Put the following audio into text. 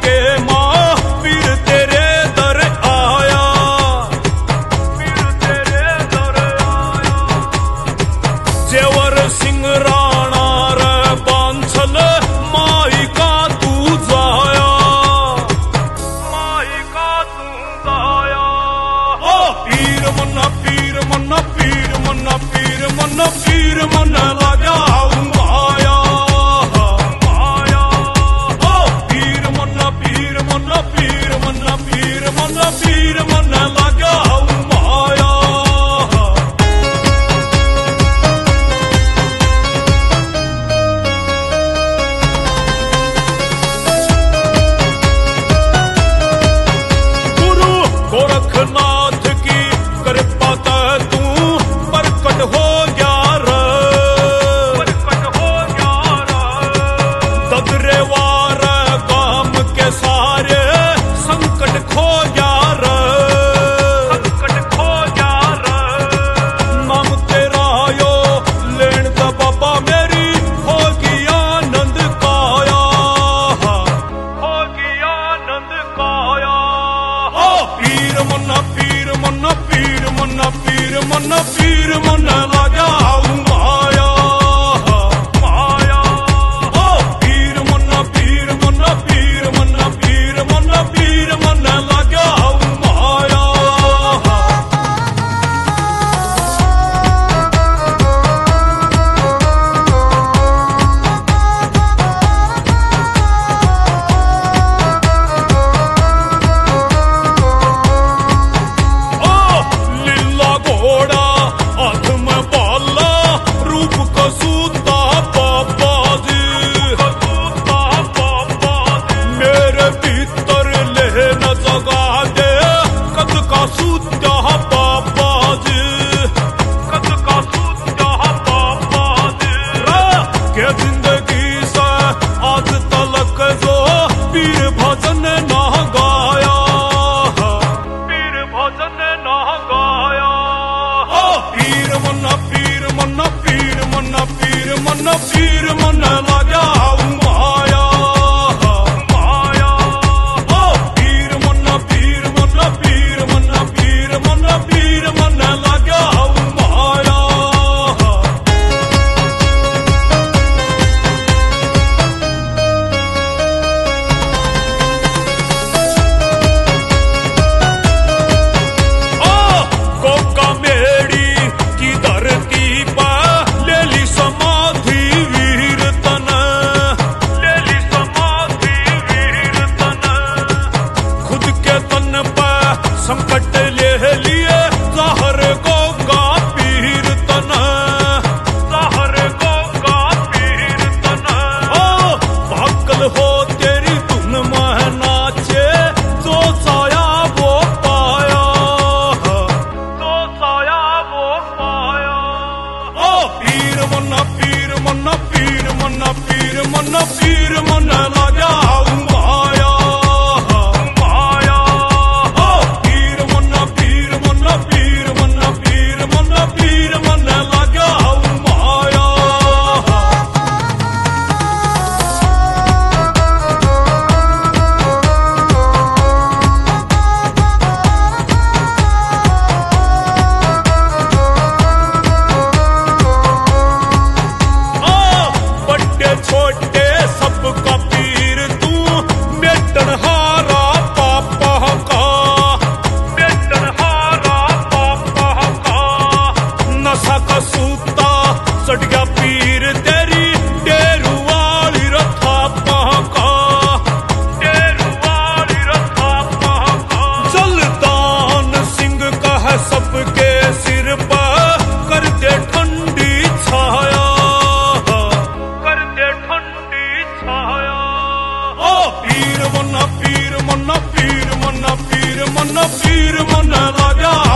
के महावीर तेरे दर आया, वीर तेरे दर आया। जेवर सिंह राणा रे बांछल माई का तू जाया, माई का तू जाया। ओ पीर मन्ना पीर मन्ना पीर मन्ना पीर मन्ना पीर मन्ना लगा माया, माया। ओ पीर मन्ना पीर मन्ना पीर मन्ना पीर मन्ना पीर मन्ना लगा माया। गुरु गोरखनाथ की कृपा से तू प्रकट हो गया रे, प्रकट हो गया रे। ददरे वार गाम के सारे संकट खो गया रे, संकट खो गया रे। नाम तेरा यो लेन दा बाबा मेरी होगी आनंद काया, होगी आनंद काया। ओ पीर मन्ना पीर मन्ना पीर मन्ना पीर मन्ना पीर मन्ना लगा माया, माया। ओ पीर मन्ना पीर मन्ना पीर मन्ना पीर मन्ना पीर मन्ना लगा माया। ओ लीला घोड़ा हाथ में बाला रूप का सूता बाबा जी, सूता बाबा जी। मेरे भीतर ले न जगा दे कद का सूता बाबा जी, कद का सूता बाबा जी। के जिंदगी से आज तलक जो पीर भजन ना गाया, पीर भजन ना गाया। ओ पीर मन्ना पीर मन्ना पीर मन्ना पीर मन्ना पीर मन्ना लगा माया, माया। ओ पीर मन्ना पीर मन्ना पीर मन्ना पीर मन्ना पीर मन्ना लगा माया। ओ कोका मेड़ी की धरती पर ले ली समाधि वीर तन, ले ली समाधि वीर तन। खुद के तन पर संकट ले लिए जहर को का पीर तन, जहर को का पीर तन। ओ पागल हो तेरी धुन में नाचे जो साया वो पाया, जो साया वो पाया। ओ पीर मन्ना पीर मन्ना पीर मन्ना पीर मन्ना पीर मन्ना लगा माया, माया। ओ पीर मन्ना पीर मन्ना पीर मन्ना पीर मन्ना पीर मन्ना लगा माया। ओ बड़े छोटे सबका पीर तू, मेटन हारा पापा का, मेटन हारा पापा का। नशा का सूता सट गया पीर तेरी डेरू वाली रथा का, डेरू वाली रथा का। जलदान सिंह का है सबके सिर पर कर दे ठंडी छाया, कर दे ठंडी छाया। ओ पीर मन्ना पीर मन्ना पीर मन्ना पीर मन्ना पीर मन्ना लगा